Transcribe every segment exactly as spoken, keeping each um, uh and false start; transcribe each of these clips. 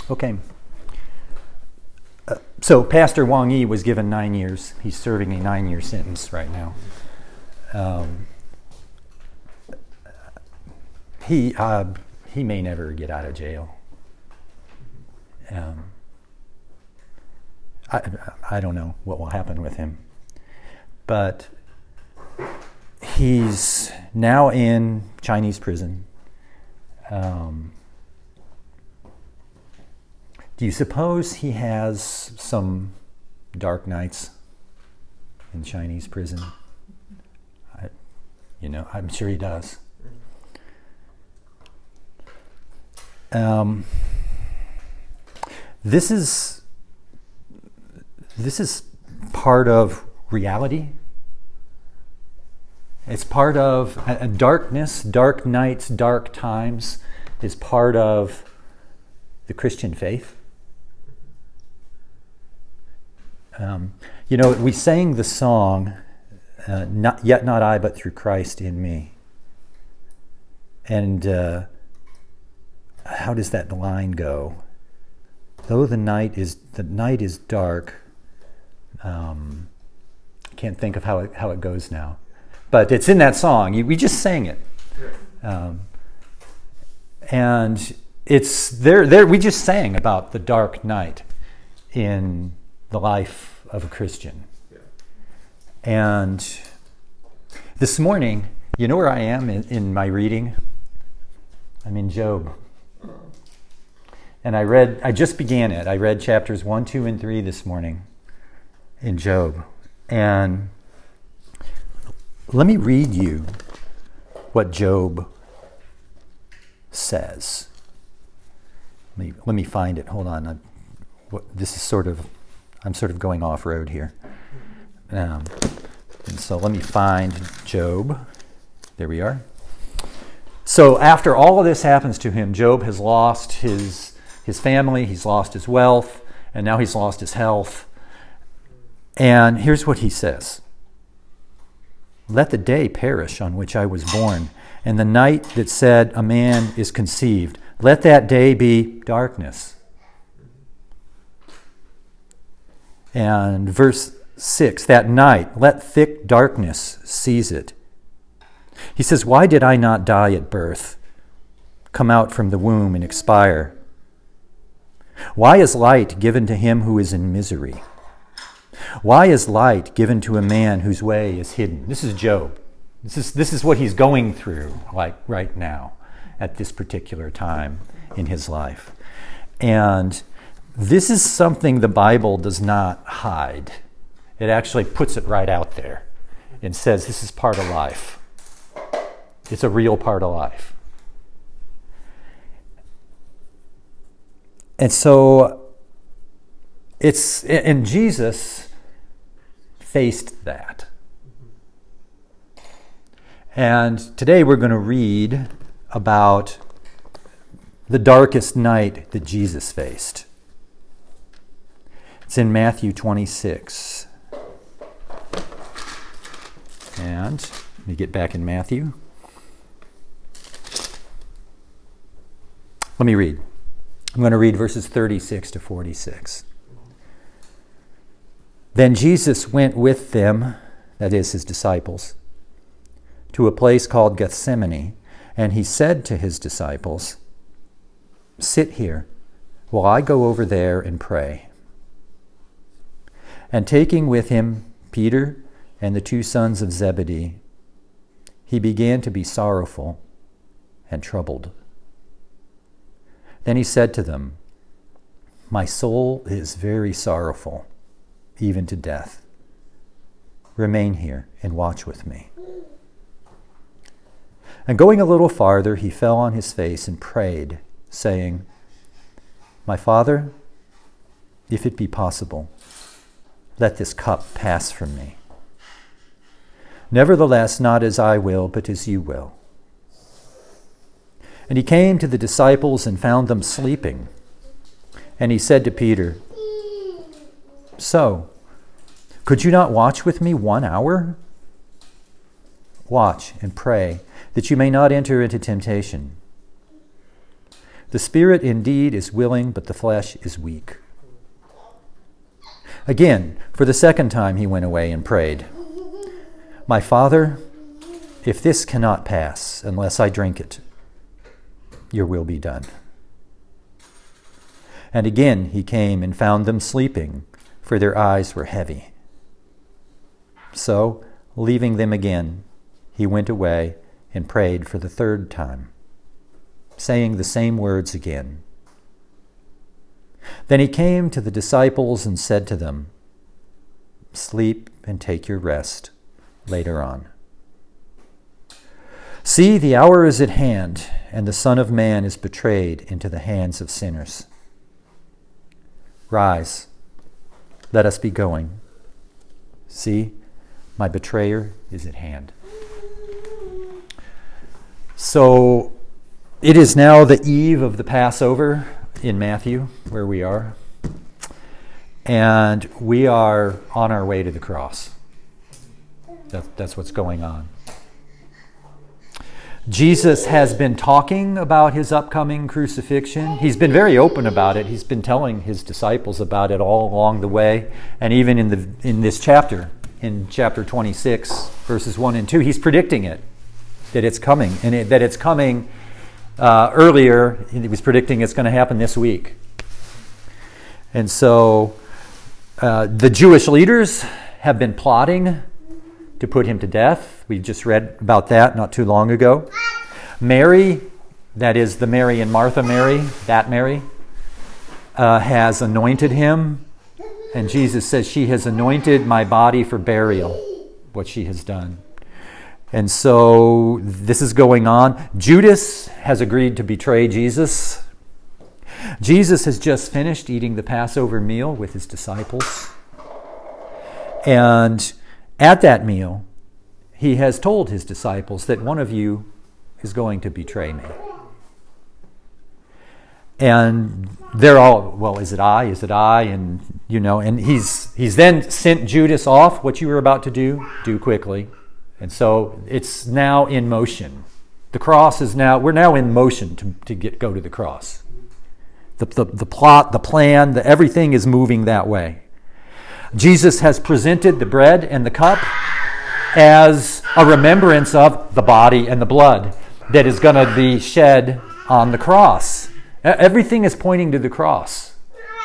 Okay. Uh, so Pastor Wang Yi was given nine years. He's serving a nine-year sentence right now. Um, he uh, he may never get out of jail. Um, I I don't know what will happen with him, but he's now in Chinese prison. Um, do you suppose he has some dark nights in Chinese prison? I, you know, I'm sure he does. Um, this is this is part of reality. It's part of uh, darkness, dark nights, dark times is part of the Christian faith. Um, you know, we sang the song, uh, not, yet not I, but through Christ in me. And uh, how does that line go? Though the night is the night is dark, um, I can't think of how it how it goes now. But it's in that song. We just sang it, um, and it's there. There, we just sang about the dark night in the life of a Christian. And this morning, you know where I am in, in my reading? I'm in Job, and I read. I just began it. I read chapters one, two, and three this morning in Job, and let me read you what Job says. Let me, let me find it. Hold on. I, what, this is sort of, I'm sort of going off road here. Um, and so let me find Job. There we are. So after all of this happens to him, Job has lost his his family, he's lost his wealth, and now he's lost his health. And here's what he says. Let the day perish on which I was born, and the night that said a man is conceived. Let that day be darkness. And verse six, that night, let thick darkness seize it. He says, why did I not die at birth, come out from the womb and expire? Why is light given to him who is in misery? Why is light given to a man whose way is hidden? This is Job. This is this is what he's going through, like right now, at this particular time in his life. And this is something the Bible does not hide. It actually puts it right out there and says this is part of life. It's a real part of life. And so it's, and Jesus faced that. And today we're going to read about the darkest night that Jesus faced. It's in Matthew twenty-six. And let me get back in Matthew. Let me read. I'm going to read verses thirty-six to forty-six. Then Jesus went with them, that is, his disciples, to a place called Gethsemane, and he said to his disciples, sit here while I go over there and pray. And taking with him Peter and the two sons of Zebedee, he began to be sorrowful and troubled. Then he said to them, my soul is very sorrowful, even to death. Remain here and watch with me. And going a little farther, he fell on his face and prayed, saying, my Father, if it be possible, let this cup pass from me. Nevertheless, not as I will, but as you will. And he came to the disciples and found them sleeping. And he said to Peter, so, could you not watch with me one hour? Watch and pray, that you may not enter into temptation. The spirit indeed is willing, but the flesh is weak. Again, for the second time he went away and prayed, My Father, if this cannot pass unless I drink it, your will be done. And again he came and found them sleeping, for their eyes were heavy. So, leaving them again, he went away and prayed for the third time, saying the same words again. Then he came to the disciples and said to them, Sleep and take your rest later on. See, the hour is at hand, and the Son of Man is betrayed into the hands of sinners. Rise, let us be going. See, my betrayer is at hand. So it is now the eve of the Passover in Matthew, where we are. And we are on our way to the cross. That, that's what's going on. Jesus has been talking about his upcoming crucifixion. He's been very open about it. He's been telling his disciples about it all along the way. And even in the in this chapter, in chapter twenty-six, verses one and two, he's predicting it, that it's coming. And it, that it's coming uh, earlier. He was predicting it's going to happen this week. And so uh, the Jewish leaders have been plotting to put him to death. We just read about that not too long ago. Mary, that is the Mary and Martha Mary, that Mary, uh, has anointed him. And Jesus says, she has anointed my body for burial, what she has done. And so this is going on. Judas has agreed to betray Jesus. Jesus has just finished eating the Passover meal with his disciples. And at that meal, he has told his disciples that one of you is going to betray me. And they're all, well, is it I? Is it I? And, you know, and he's he's then sent Judas off. What you were about to do, do quickly. And so it's now in motion. The cross is now, we're now in motion to, to get go to the cross. The, the, the plot, the plan, the, everything is moving that way. Jesus has presented the bread and the cup as a remembrance of the body and the blood that is going to be shed on the cross. Everything is pointing to the cross.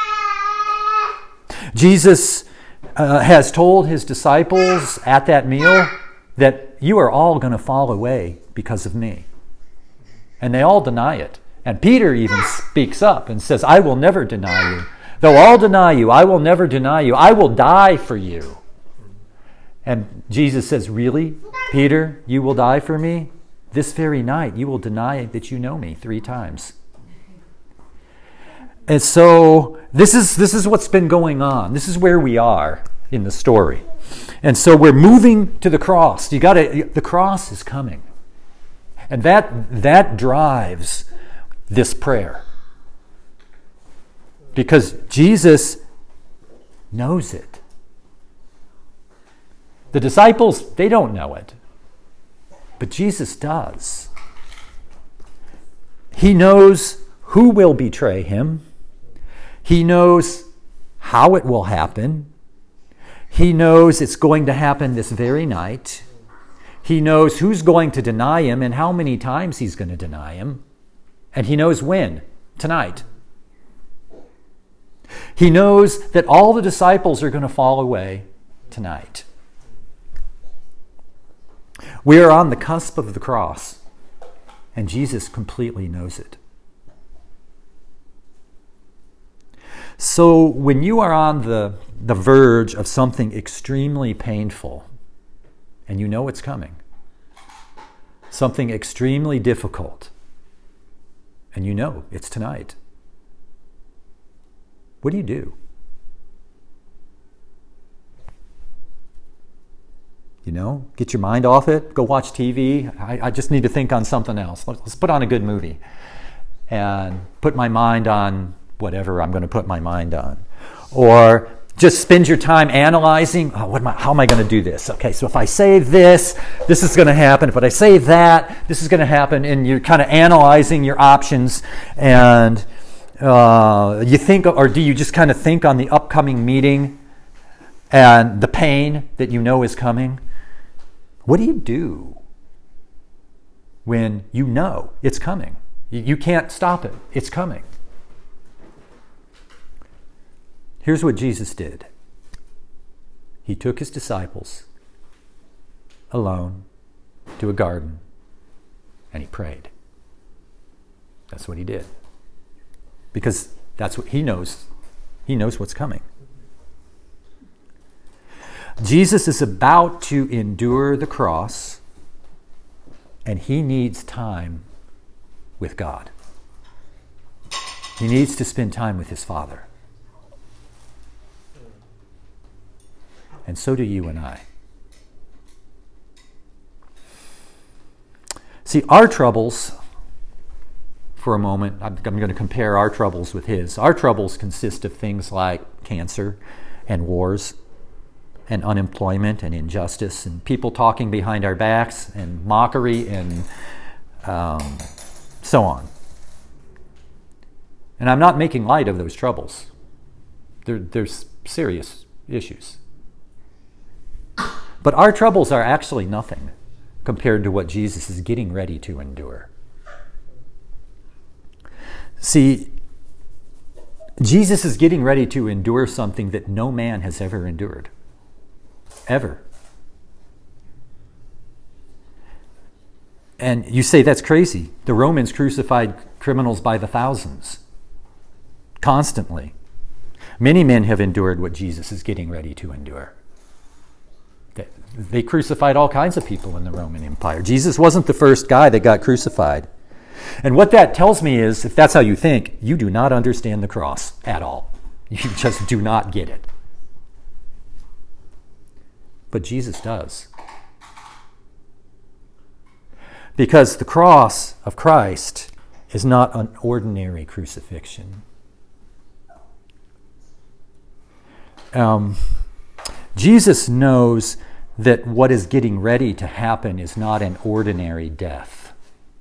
Jesus uh, has told his disciples at that meal that you are all going to fall away because of me. And they all deny it. And Peter even speaks up and says, I will never deny you. Though all deny you, I will never deny you. I will die for you. And Jesus says, really, Peter, you will die for me? This very night you will deny that you know me three times. And so this is this is what's been going on. This is where we are in the story. And so we're moving to the cross. You got to the cross is coming. And that that drives this prayer. Because Jesus knows it. The disciples, they don't know it. But Jesus does. He knows who will betray him. He knows how it will happen. He knows it's going to happen this very night. He knows who's going to deny him and how many times he's going to deny him. And he knows when. Tonight. He knows that all the disciples are going to fall away tonight. We are on the cusp of the cross, and Jesus completely knows it. So when you are on the, the verge of something extremely painful, and you know it's coming, something extremely difficult, and you know it's tonight, what do you do? You know, get your mind off it, go watch T V. I, I just need to think on something else. Let's put on a good movie and put my mind on whatever I'm going to put my mind on. Or just spend your time analyzing, oh, what am I, how am I going to do this? Okay, so if I say this, this is going to happen. If I say that, this is going to happen. And you're kind of analyzing your options. And uh, you think, or do you just kind of think on the upcoming meeting and the pain that you know is coming? What do you do when you know it's coming? You can't stop it. It's coming. Here's what Jesus did. He took his disciples alone to a garden and he prayed. That's what he did. Because that's what he knows. He knows what's coming. Jesus is about to endure the cross and he needs time with God. He needs to spend time with his Father. And so do you and I. See, our troubles, for a moment, I'm, I'm going to compare our troubles with his. Our troubles consist of things like cancer and wars and unemployment and injustice and people talking behind our backs and mockery and um, so on. And I'm not making light of those troubles. They're, they're serious issues. But our troubles are actually nothing compared to what Jesus is getting ready to endure. See, Jesus is getting ready to endure something that no man has ever endured. Ever. And you say that's crazy. The Romans crucified criminals by the thousands. Constantly. Many men have endured what Jesus is getting ready to endure. They crucified all kinds of people in the Roman Empire. Jesus wasn't the first guy that got crucified. And what that tells me is, if that's how you think, you do not understand the cross at all. You just do not get it. But Jesus does. Because the cross of Christ is not an ordinary crucifixion. Um, Jesus knows that what is getting ready to happen is not an ordinary death.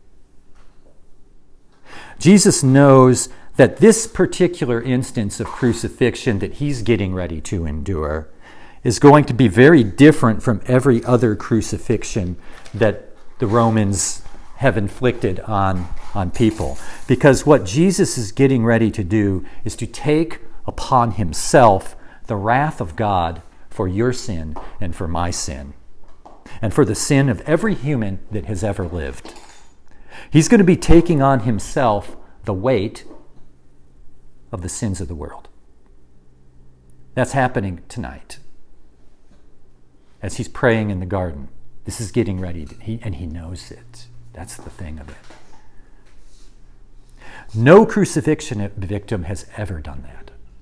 Jesus knows that this particular instance of crucifixion that he's getting ready to endure is going to be very different from every other crucifixion that the Romans have inflicted on, on people. Because what Jesus is getting ready to do is to take upon himself the wrath of God for your sin and for my sin, and for the sin of every human that has ever lived. He's going to be taking on himself the weight of the sins of the world. That's happening tonight. As he's praying in the garden, this is getting ready, to, he, and he knows it. That's the thing of it. No crucifixion victim has ever done that.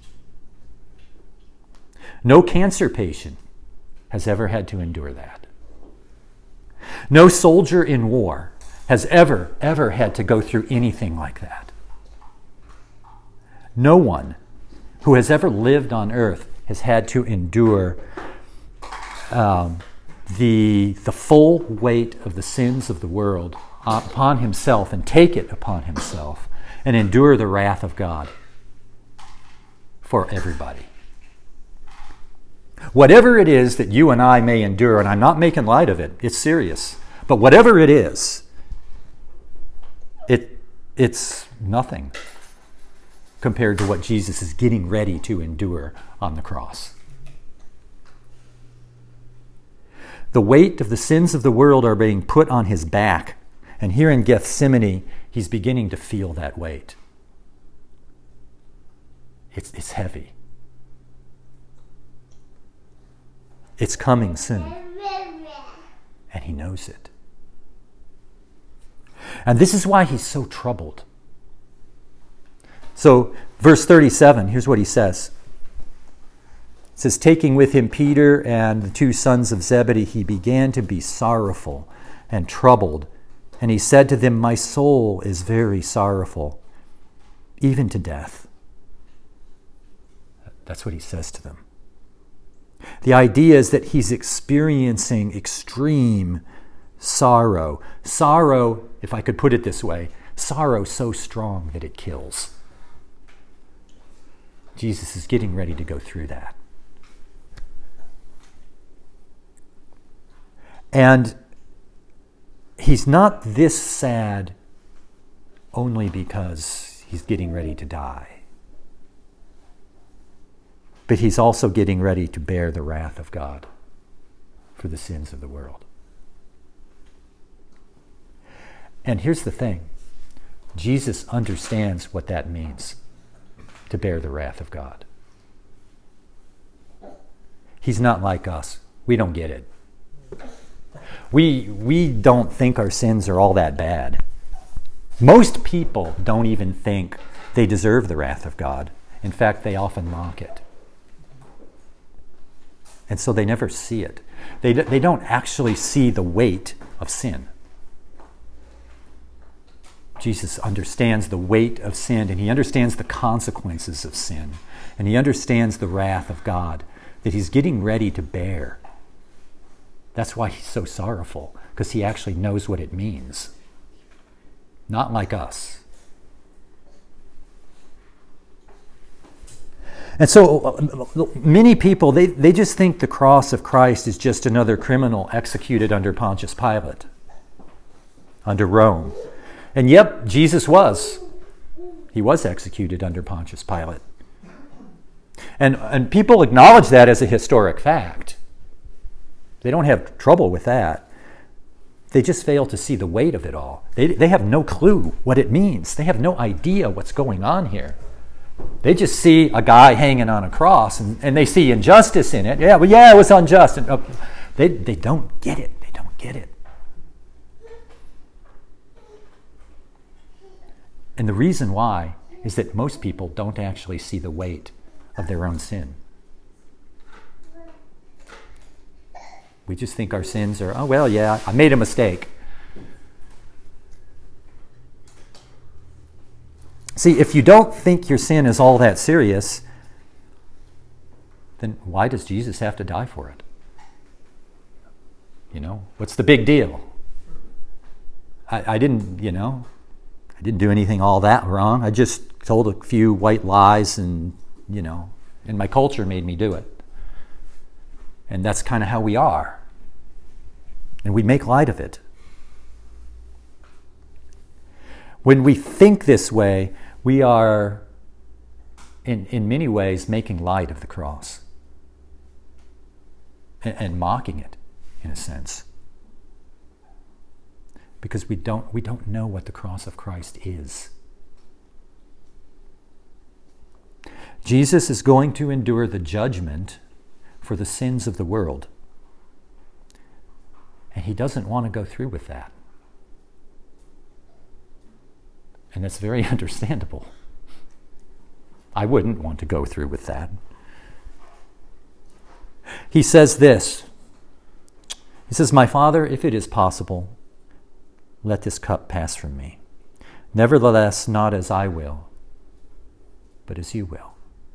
No cancer patient has ever had to endure that. No soldier in war has ever, ever had to go through anything like that. No one who has ever lived on earth has had to endure um, the, the full weight of the sins of the world upon himself and take it upon himself and endure the wrath of God for everybody. Whatever it is that you and I may endure, and I'm not making light of it, it's serious, but whatever it is, it it's nothing compared to what Jesus is getting ready to endure on the cross. The weight of the sins of the world are being put on his back, and here in Gethsemane, he's beginning to feel that weight. It's, it's heavy. It's coming soon. And he knows it. And this is why he's so troubled. So, verse thirty-seven, here's what he says. It says, taking with him Peter and the two sons of Zebedee, he began to be sorrowful and troubled. And he said to them, my soul is very sorrowful, even to death. That's what he says to them. The idea is that he's experiencing extreme sorrow. Sorrow, if I could put it this way, sorrow so strong that it kills. Jesus is getting ready to go through that. And he's not this sad only because he's getting ready to die. But he's also getting ready to bear the wrath of God for the sins of the world. And here's the thing. Jesus understands what that means, to bear the wrath of God. He's not like us. We don't get it. We, we don't think our sins are all that bad. Most people don't even think they deserve the wrath of God. In fact, they often mock it. And so they never see it. They, they don't actually see the weight of sin. Jesus understands the weight of sin, and he understands the consequences of sin, and he understands the wrath of God that he's getting ready to bear. That's why he's so sorrowful, because he actually knows what it means. Not like us. And so many people, they, they just think the cross of Christ is just another criminal executed under Pontius Pilate, under Rome. And yep, Jesus was. He was executed under Pontius Pilate. And, and people acknowledge that as a historic fact. They don't have trouble with that. They just fail to see the weight of it all. They, they have no clue what it means. They have no idea what's going on here. They just see a guy hanging on a cross, and, and they see injustice in it. Yeah, well, yeah, it was unjust. And, uh, they, they don't get it. They don't get it. And the reason why is that most people don't actually see the weight of their own sin. We just think our sins are, oh, well, yeah, I made a mistake. See, if you don't think your sin is all that serious, then why does Jesus have to die for it? You know, what's the big deal? I, I didn't, you know, I didn't do anything all that wrong. I just told a few white lies, and, you know, and my culture made me do it. And that's kind of how we are. And we make light of it. When we think this way, we are, in, in many ways, making light of the cross. And, and mocking it, in a sense. Because we don't, we don't know what the cross of Christ is. Jesus is going to endure the judgment for the sins of the world. And he doesn't want to go through with that. And that's very understandable. I wouldn't want to go through with that. He says this. He says, "My Father, if it is possible, let this cup pass from me. Nevertheless, not as I will, but as you will."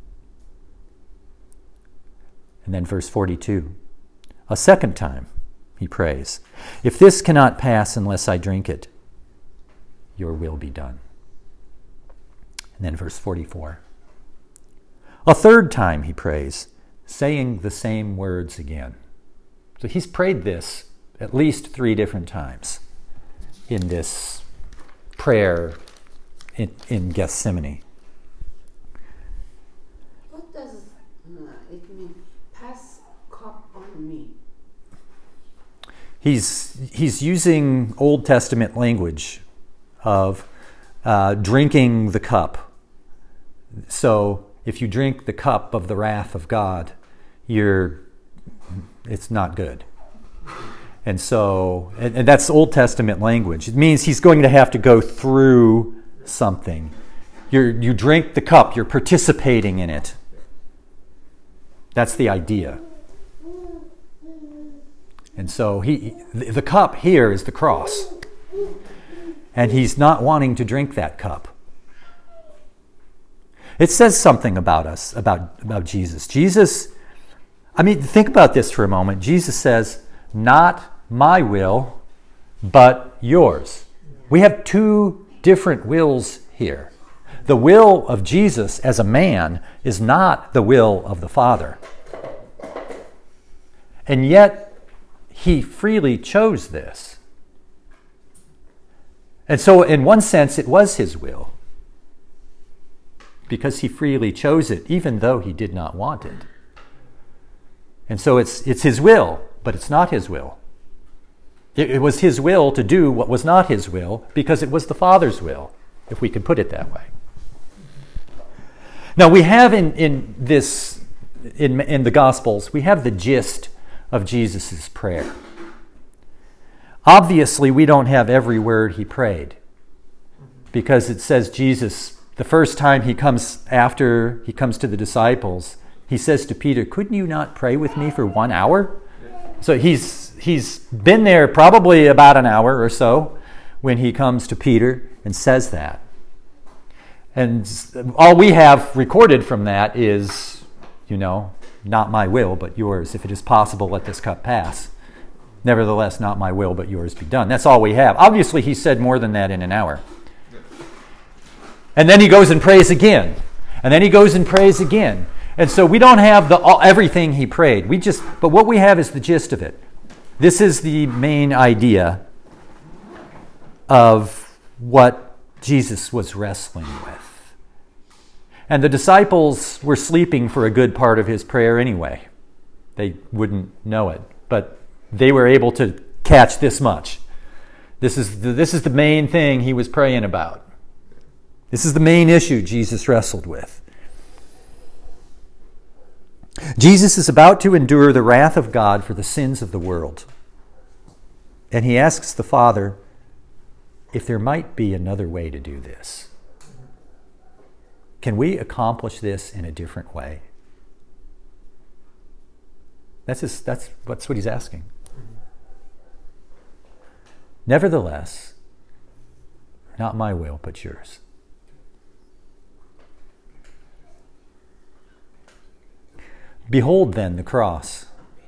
And then verse forty-two. A second time he prays, "If this cannot pass unless I drink it, your will be done." And then verse forty-four. A third time he prays, saying the same words again. So he's prayed this at least three different times in this prayer in, in Gethsemane. What does uh, it mean? Pass cup on me. He's, he's using Old Testament language of uh, drinking the cup. So if you drink the cup of the wrath of God, you're, it's not good. And so, and, and that's Old Testament language. It means he's going to have to go through something. You're, you drink the cup, you're participating in it. That's the idea. And so he, the, the cup here is the cross. And he's not wanting to drink that cup. It says something about us, about, about Jesus. Jesus I mean, think about this for a moment. Jesus says, not my will, but yours. We have two different wills here. The will of Jesus as a man is not the will of the Father. And yet, he freely chose this. And so, in one sense, it was his will, because he freely chose it, even though he did not want it. And so it's it's his will, but it's not his will. It, it was his will to do what was not his will, because it was the Father's will, if we could put it that way. Now, we have in, in this, in, in the Gospels, we have the gist of Jesus' prayer. Obviously, we don't have every word he prayed, because it says Jesus, the first time he comes after he comes to the disciples, he says to Peter, couldn't you not pray with me for one hour? So he's he's been there probably about an hour or so when he comes to Peter and says that. And all we have recorded from that is, you know, not my will, but yours. If it is possible, let this cup pass. Nevertheless, not my will, but yours be done. That's all we have. Obviously, he said more than that in an hour. And then he goes and prays again. And then he goes and prays again. And so we don't have the all, everything he prayed. We just, but what we have is the gist of it. This is the main idea of what Jesus was wrestling with. And the disciples were sleeping for a good part of his prayer anyway. They wouldn't know it, but they were able to catch this much. This is the, this is the main thing he was praying about. This is the main issue Jesus wrestled with. Jesus is about to endure the wrath of God for the sins of the world. And he asks the Father if there might be another way to do this. Can we accomplish this in a different way? That's, his, that's, that's what he's asking. Nevertheless, not my will, but yours. Behold then the cross.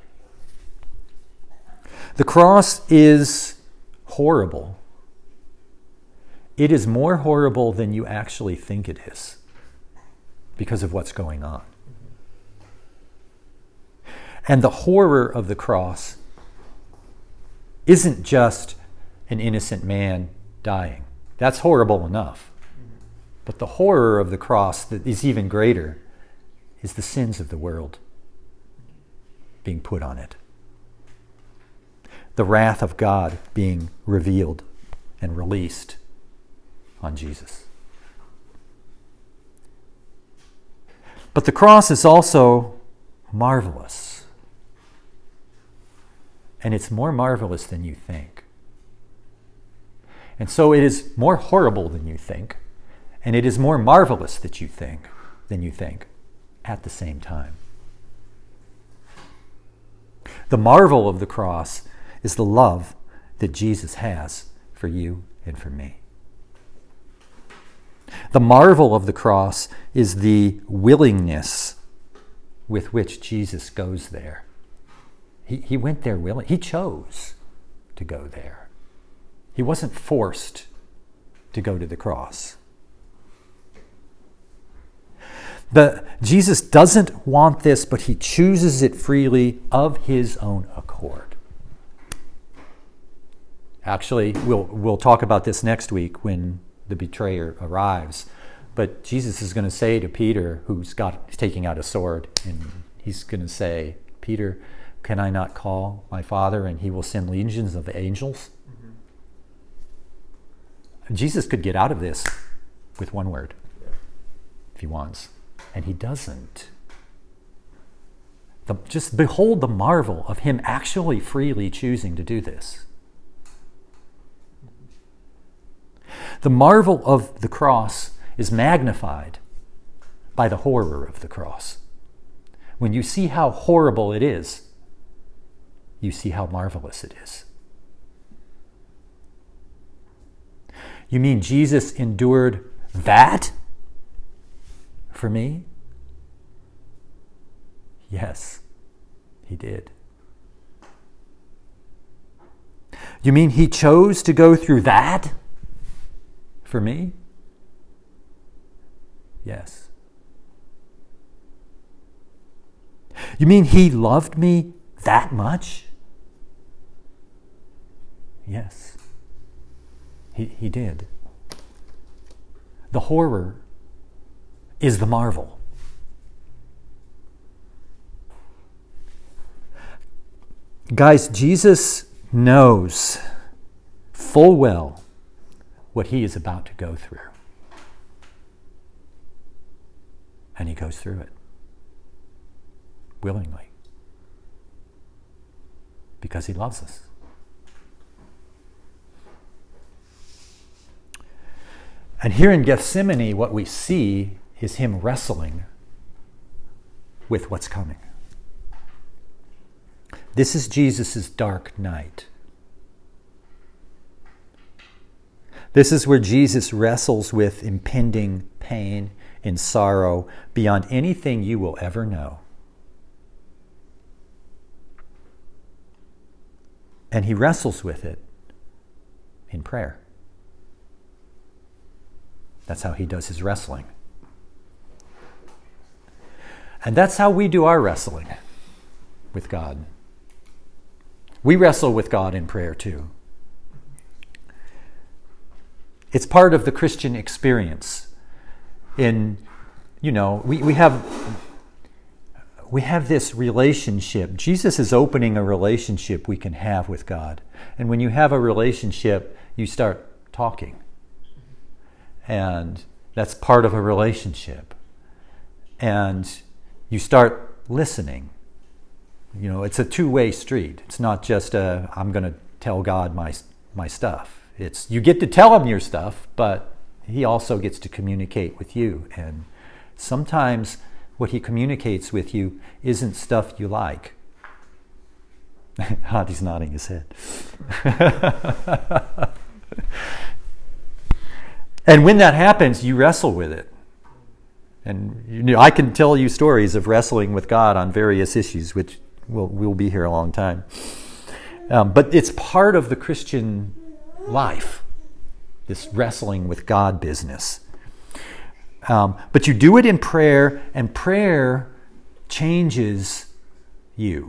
The cross is horrible. It is more horrible than you actually think it is because of what's going on. And the horror of the cross isn't just an innocent man dying. That's horrible enough. But the horror of the cross that is even greater is the sins of the world being put on it. The wrath of God being revealed and released on Jesus. But the cross is also marvelous. And it's more marvelous than you think. And so it is more horrible than you think, and it is more marvelous that you think than you think at the same time. The marvel of the cross is the love that Jesus has for you and for me. The marvel of the cross is the willingness with which Jesus goes there. He, he went there willing. He chose to go there. He wasn't forced to go to the cross. The, Jesus doesn't want this, but he chooses it freely of his own accord. Actually, we'll, we'll talk about this next week when the betrayer arrives. But Jesus is going to say to Peter, who's got he's taking out a sword, and he's going to say, Peter, can I not call my Father and he will send legions of angels? Mm-hmm. Jesus could get out of this with one word, yeah, if he wants. And he doesn't. The, just behold the marvel of him actually freely choosing to do this. The marvel of the cross is magnified by the horror of the cross. When you see how horrible it is, you see how marvelous it is. You mean Jesus endured that for me? Yes. He did. You mean he chose to go through that for me? Yes. You mean he loved me that much? Yes. He, he did. The horror is the marvel. Guys, Jesus knows full well what he is about to go through. And he goes through it willingly because he loves us. And here in Gethsemane, what we see is him wrestling with what's coming. This is Jesus' dark night. This is where Jesus wrestles with impending pain and sorrow beyond anything you will ever know. And he wrestles with it in prayer. That's how he does his wrestling. And that's how we do our wrestling with God. We wrestle with God in prayer too. It's part of the Christian experience. In, you know, we, we have we have this relationship. Jesus is opening a relationship we can have with God. And when you have a relationship, you start talking. And that's part of a relationship. And you start listening. You know, it's a two-way street. It's not just a, I'm going to tell God my my stuff. It's, you get to tell him your stuff, but he also gets to communicate with you. And sometimes what he communicates with you isn't stuff you like. Hadi's nodding his head. And when that happens, you wrestle with it. And you know, I can tell you stories of wrestling with God on various issues, which will we'll be here a long time. Um, but it's part of the Christian life, this wrestling with God business. Um, but you do it in prayer, and prayer changes you.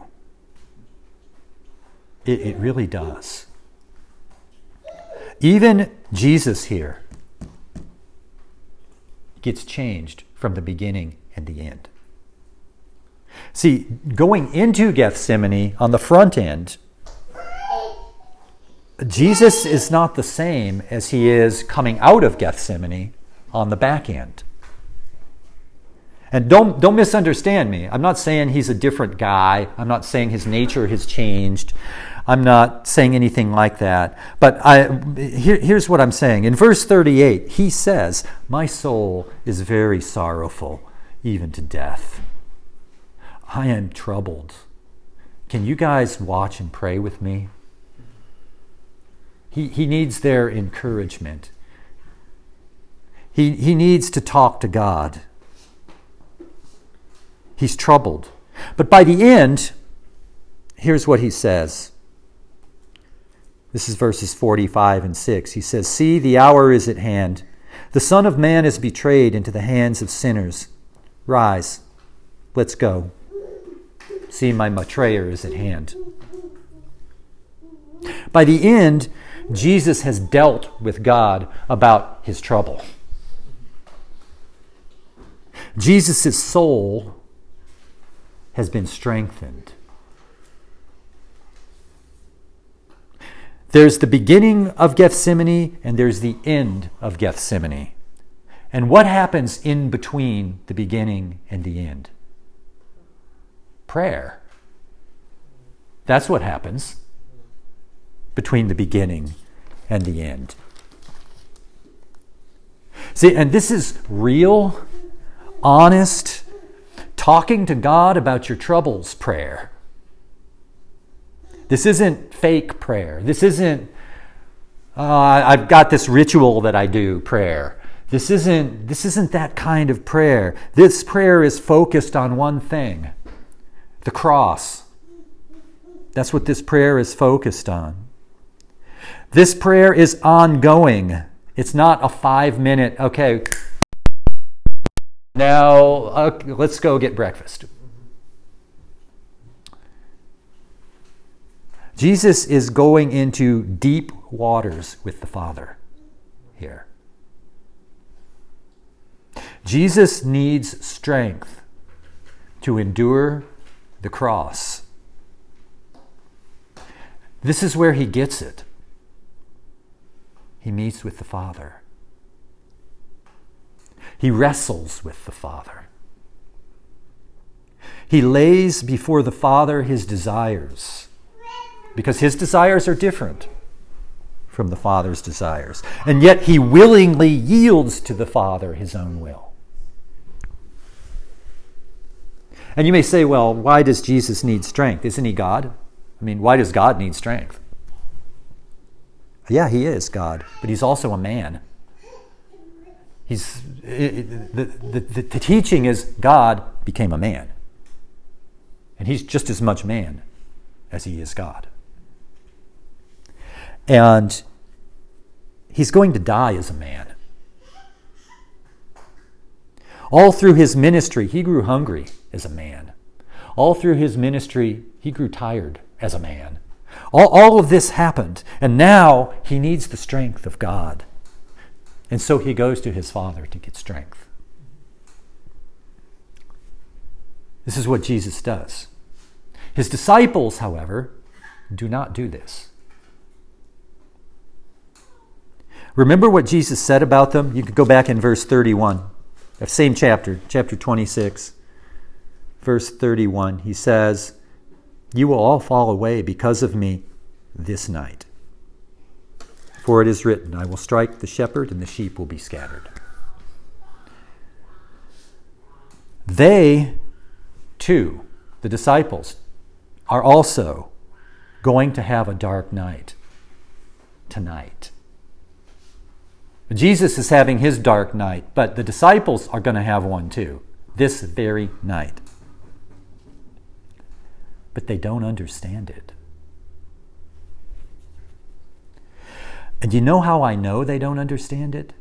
It, it really does. Even Jesus here gets changed from the beginning and the end. See, going into Gethsemane on the front end, Jesus is not the same as he is coming out of Gethsemane on the back end. And don't, don't misunderstand me. I'm not saying he's a different guy. I'm not saying his nature has changed. I'm not saying anything like that. But I, here, here's what I'm saying. In verse thirty-eight, he says, "My soul is very sorrowful, even to death. I am troubled." Can you guys watch and pray with me? He, he needs their encouragement. He, he needs to talk to God. He's troubled. But by the end, here's what he says. This is verses forty-five and six. He says, "See, the hour is at hand. The Son of Man is betrayed into the hands of sinners. Rise, let's go. See, my betrayer is at hand." By the end, Jesus has dealt with God about his trouble. Jesus' soul has been strengthened. There's the beginning of Gethsemane and there's the end of Gethsemane. And what happens in between the beginning and the end? Prayer. That's what happens between the beginning and the end. See, and this is real, honest, talking to God about your troubles prayer. This isn't fake prayer. This isn't, uh, I've got this ritual that I do prayer. This isn't, this isn't that kind of prayer. This prayer is focused on one thing, the cross That's what this prayer is focused on. This prayer is ongoing. It's not a five-minute, okay, now uh, let's go get breakfast. Jesus is going into deep waters with the Father here. Jesus needs strength to endure the cross. This is where he gets it. He meets with the Father. He wrestles with the Father. He lays before the Father his desires, because his desires are different from the Father's desires. And yet he willingly yields to the Father his own will. And you may say, well, why does Jesus need strength? Isn't he God? I mean, why does God need strength? Yeah, he is God, but he's also a man. He's it, the, the, the, the teaching is God became a man. And he's just as much man as he is God. And he's going to die as a man. All through his ministry, he grew hungry as a man. All through his ministry, he grew tired as a man. All, all of this happened, and now he needs the strength of God. And so he goes to his Father to get strength. This is what Jesus does. His disciples, however, do not do this. Remember what Jesus said about them? You could go back in verse thirty-one. That same chapter, chapter twenty-six, verse thirty-one. He says, "You will all fall away because of me this night. For it is written, I will strike the shepherd and the sheep will be scattered." They, too, the disciples, are also going to have a dark night tonight. Jesus is having his dark night, but the disciples are going to have one too, this very night. But they don't understand it. And you know how I know they don't understand it?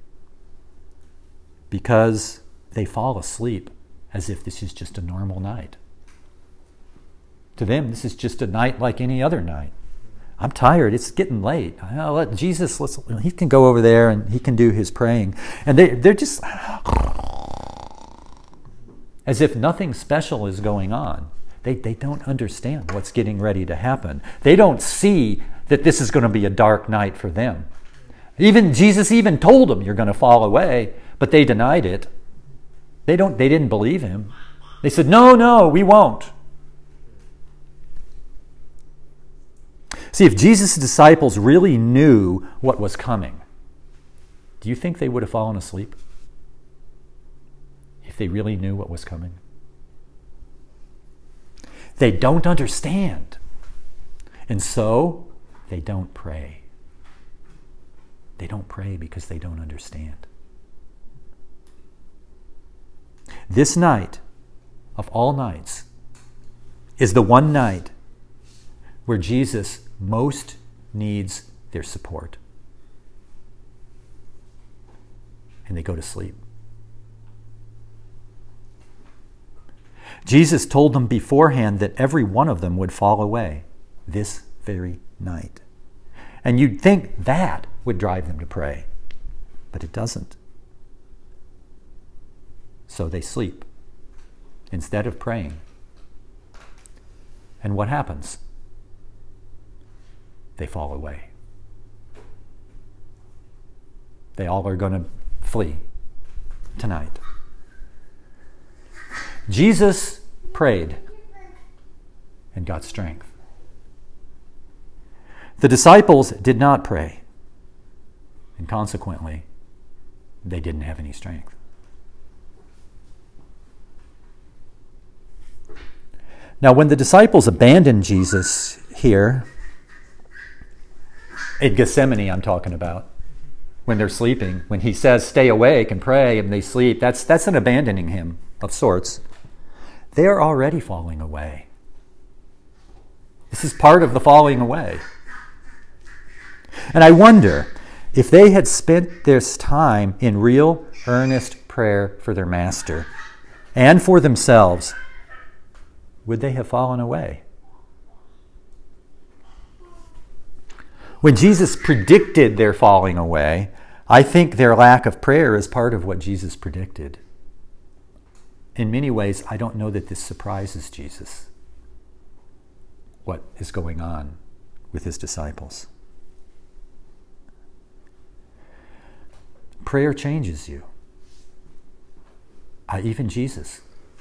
Because they fall asleep as if this is just a normal night. To them, this is just a night like any other night. I'm tired. It's getting late. I'll let Jesus, let's, he can go over there and he can do his praying. And they, they're just as if nothing special is going on. They, they don't understand what's getting ready to happen. They don't see that this is going to be a dark night for them. Even Jesus even told them, you're going to fall away, but they denied it. They don't. They didn't believe him. They said, no, no, we won't. See, if Jesus' disciples really knew what was coming, do you think they would have fallen asleep? If they really knew what was coming? They don't understand. And so, they don't pray. They don't pray because they don't understand. This night, of all nights, is the one night where Jesus most needs their support. And they go to sleep. Jesus told them beforehand that every one of them would fall away this very night. And you'd think that would drive them to pray, but it doesn't. So they sleep instead of praying. And what happens? They fall away. They all are going to flee tonight. Jesus prayed and got strength. The disciples did not pray, and consequently, they didn't have any strength. Now, when the disciples abandoned Jesus here, in Gethsemane I'm talking about, when they're sleeping, when he says, stay awake and pray, and they sleep, that's, that's an abandoning him of sorts. They are already falling away. This is part of the falling away. And I wonder if they had spent this time in real, earnest prayer for their master and for themselves, would they have fallen away? When Jesus predicted their falling away, I think their lack of prayer is part of what Jesus predicted. In many ways, I don't know that this surprises Jesus, what is going on with his disciples. Prayer changes you. Uh, even Jesus.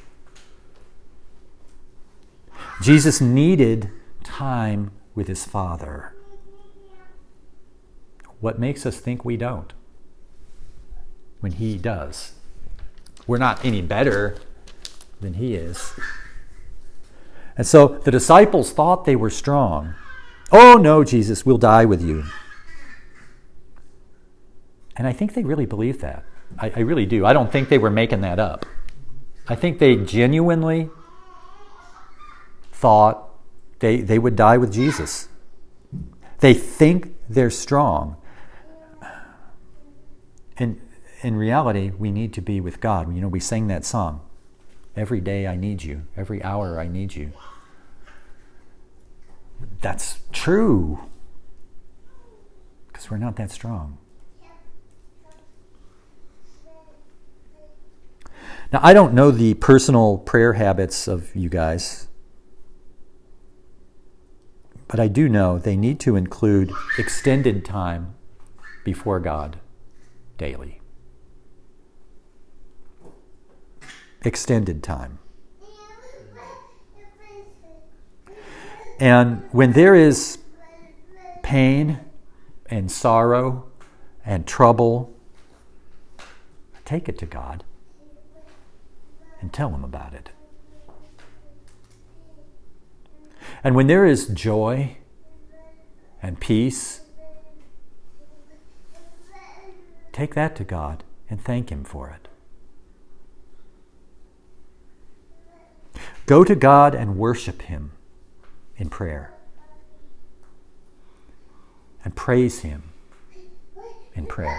Jesus needed time with his Father. What makes us think we don't when he does? We're not any better than he is. And so the disciples thought they were strong. Oh no, Jesus, we'll die with you. And I think they really believed that. I, I really do. I don't think they were making that up. I think they genuinely thought they, they would die with Jesus. They think they're strong. And in reality, we need to be with God. You know, we sang that song. Every day I need you. Every hour I need you. That's true. Because we're not that strong. Now, I don't know the personal prayer habits of you guys, but I do know they need to include extended time before God daily. Extended time. And when there is pain and sorrow and trouble, take it to God and tell him about it. And when there is joy and peace, take that to God and thank him for it. Go to God and worship him in prayer. And praise him in prayer.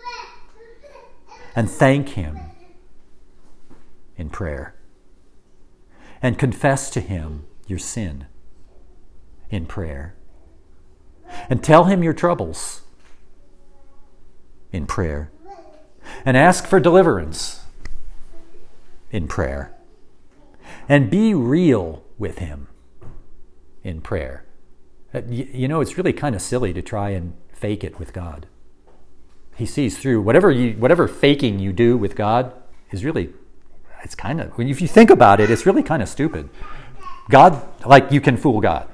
And thank him in prayer. And confess to him your sin in prayer. And tell him your troubles in prayer. And ask for deliverance in prayer. And be real with him in prayer. You know, it's really kind of silly to try and fake it with God. He sees through whatever you, whatever faking you do with God is really, it's kind of, if you think about it, it's really kind of stupid. God, like you can fool God.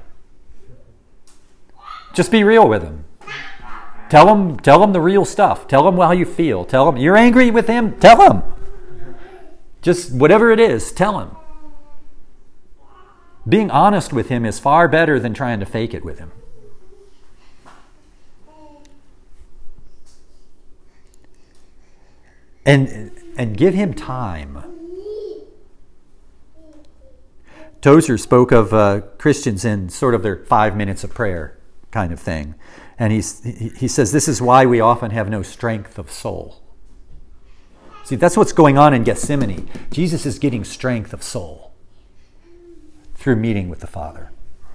Just be real with him. Tell him, tell him the real stuff. Tell him how you feel. Tell him you're angry with him. Tell him. Just whatever it is, tell him. Being honest with him is far better than trying to fake it with him. And, and give him time. Tozer spoke of uh, Christians in sort of their five minutes of prayer kind of thing. And he's, he, he says this is why we often have no strength of soul. See, that's what's going on in Gethsemane. Jesus is getting strength of soul through meeting with the Father.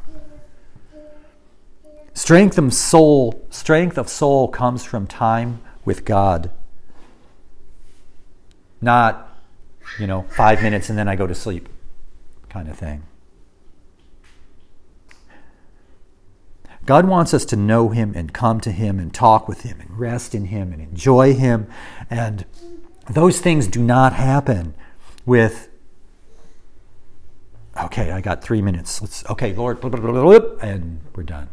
Strength of soul, strength of soul comes from time with God. Not, you know, five minutes and then I go to sleep kind of thing. God wants us to know him and come to him and talk with him and rest in him and enjoy him. And those things do not happen with, okay, I got three minutes. Let's, okay, Lord, blah, blah, blah, blah, blah, and we're done.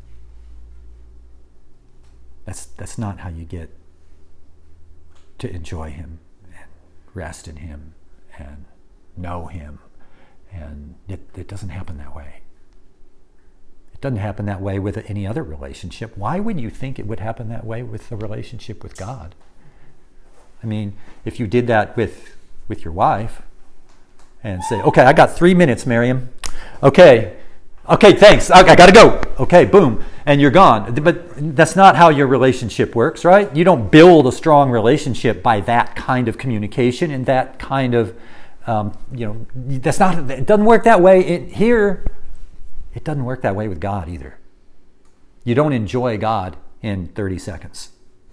That's, that's not how you get to enjoy him and rest in him and know him. And it, it doesn't happen that way. It doesn't happen that way with any other relationship. Why would you think it would happen that way with the relationship with God? I mean, if you did that with, with your wife and say, okay, I got three minutes, Miriam. Okay, Okay, thanks. I, I got to go. Okay, boom. And you're gone. But that's not how your relationship works, right? You don't build a strong relationship by that kind of communication and that kind of, um, you know, that's not, it doesn't work that way. It, here, it doesn't work that way with God either. You don't enjoy God in thirty seconds.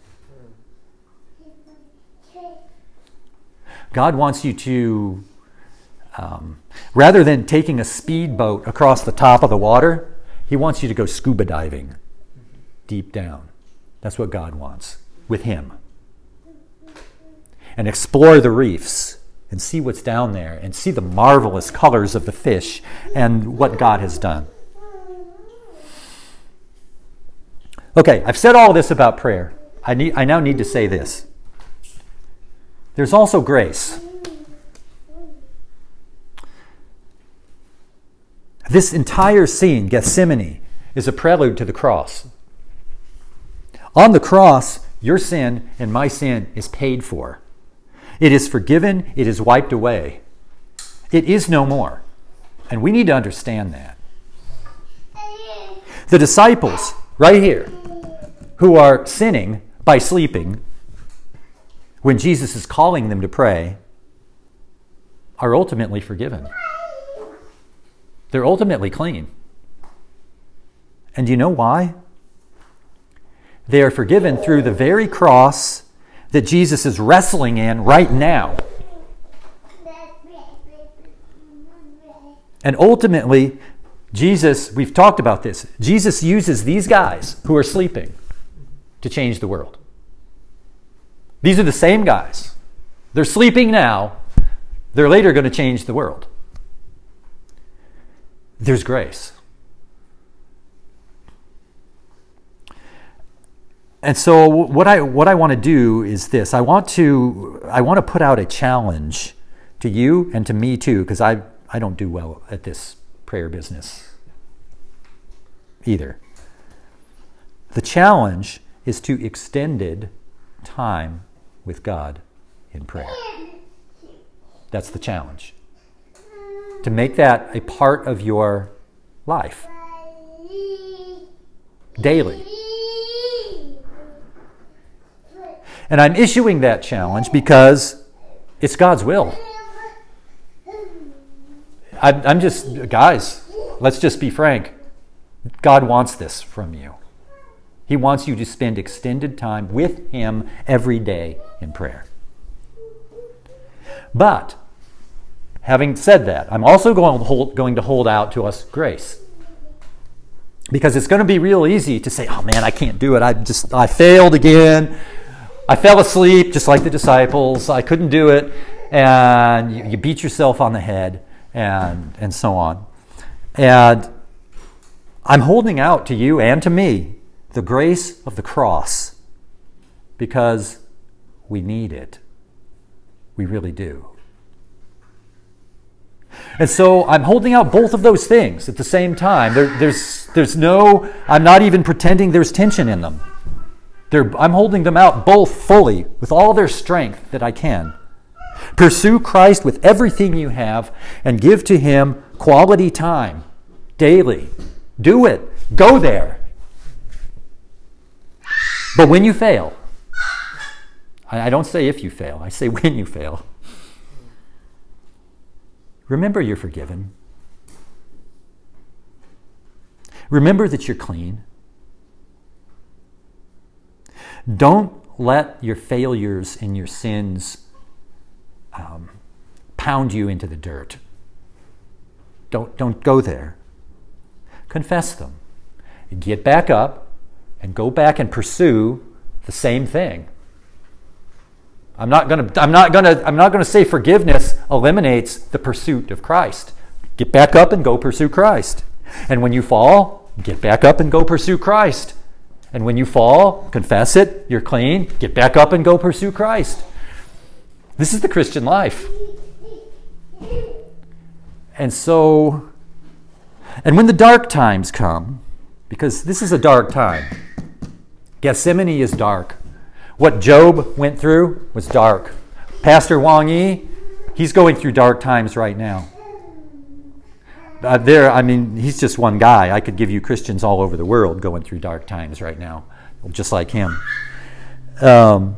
God wants you to, um, rather than taking a speedboat across the top of the water, He wants you to go scuba diving deep down. That's what God wants with Him. And explore the reefs and see what's down there and see the marvelous colors of the fish and what God has done. Okay, I've said all this about prayer. I need, I now need to say this. There's also grace. This entire scene, Gethsemane, is a prelude to the cross. On the cross, your sin and my sin is paid for. It is forgiven. It is wiped away. It is no more. And we need to understand that. The disciples, right here, who are sinning by sleeping, when Jesus is calling them to pray, are ultimately forgiven. They're ultimately clean. And do you know why? They are forgiven through the very cross that Jesus is wrestling in right now. And ultimately, Jesus, we've talked about this, Jesus uses these guys who are sleeping to change the world. These are the same guys. They're sleeping now. They're later going to change the world. There's grace. And so what I what I want to do is this. I want to I want to put out a challenge to you and to me too, because I, I don't do well at this prayer business either. The challenge is to extended time with God in prayer. That's the challenge. To make that a part of your life. Daily. And I'm issuing that challenge because it's God's will. I'm, I'm just, guys, let's just be frank. God wants this from you. He wants you to spend extended time with Him every day in prayer. But, having said that, I'm also going to hold, going to hold out to us grace. Because it's going to be real easy to say, oh man, I can't do it. I just, I failed again. I fell asleep just like the disciples. I couldn't do it. And you, you beat yourself on the head and, and so on. And I'm holding out to you and to me the grace of the cross because we need it. We really do. And so I'm holding out both of those things at the same time. There, there's, there's no, I'm not even pretending there's tension in them. They're, I'm holding them out both fully with all their strength that I can. Pursue Christ with everything you have and give to Him quality time daily. Do it. Go there. But when you fail, I don't say if you fail, I say when you fail, remember you're forgiven. Remember that you're clean. Don't let your failures and your sins um, pound you into the dirt. Don't, don't go there. Confess them. Get back up and go back and pursue the same thing. I'm not going to I'm not going to I'm not going to say forgiveness eliminates the pursuit of Christ. Get back up and go pursue Christ. And when you fall, get back up and go pursue Christ. And when you fall, confess it, you're clean, get back up and go pursue Christ. This is the Christian life. And so, and when the dark times come, because this is a dark time, Gethsemane is dark. What Job went through was dark. Pastor Wang Yi, he's going through dark times right now. Uh, there, I mean, he's just one guy. I could give you Christians all over the world going through dark times right now, just like him. Um,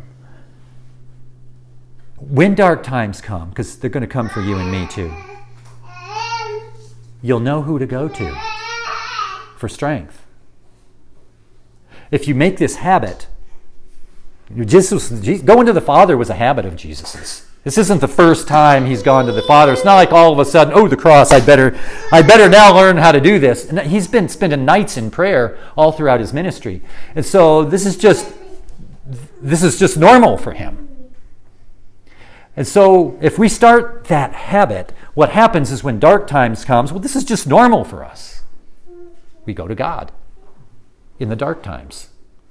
when dark times come, because they're going to come for you and me too, you'll know who to go to for strength. If you make this habit, Jesus, going to the Father was a habit of Jesus's. This isn't the first time he's gone to the Father. It's not like all of a sudden, oh, the cross, I'd better, I'd better now learn how to do this. And he's been spending nights in prayer all throughout his ministry. And so this is just, this is just normal for him. And so if we start that habit, what happens is when dark times comes, well, this is just normal for us. We go to God in the dark times.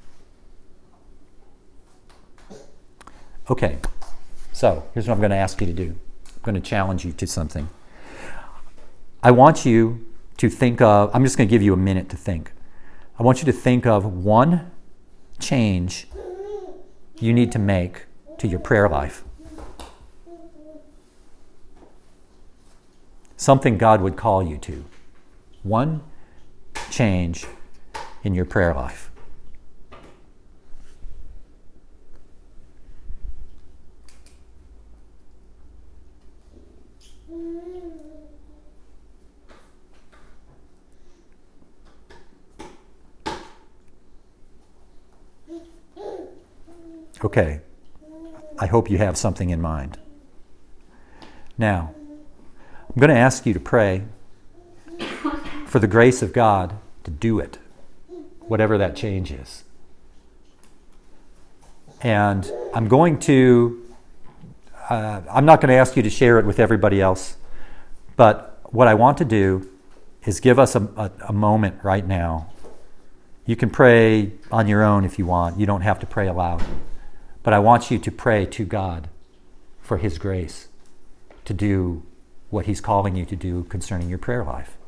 Okay, so here's what I'm going to ask you to do. I'm going to challenge you to something. I want you to think of, I'm just going to give you a minute to think. I want you to think of one change you need to make to your prayer life. Something God would call you to. One change in your prayer life. Okay, I hope you have something in mind. Now, I'm going to ask you to pray for the grace of God to do it, whatever that change is. And I'm going to, uh, I'm not going to ask you to share it with everybody else, but what I want to do is give us a, a, a moment right now. You can pray on your own if you want. You don't have to pray aloud. But I want you to pray to God for His grace to do what He's calling you to do concerning your prayer life.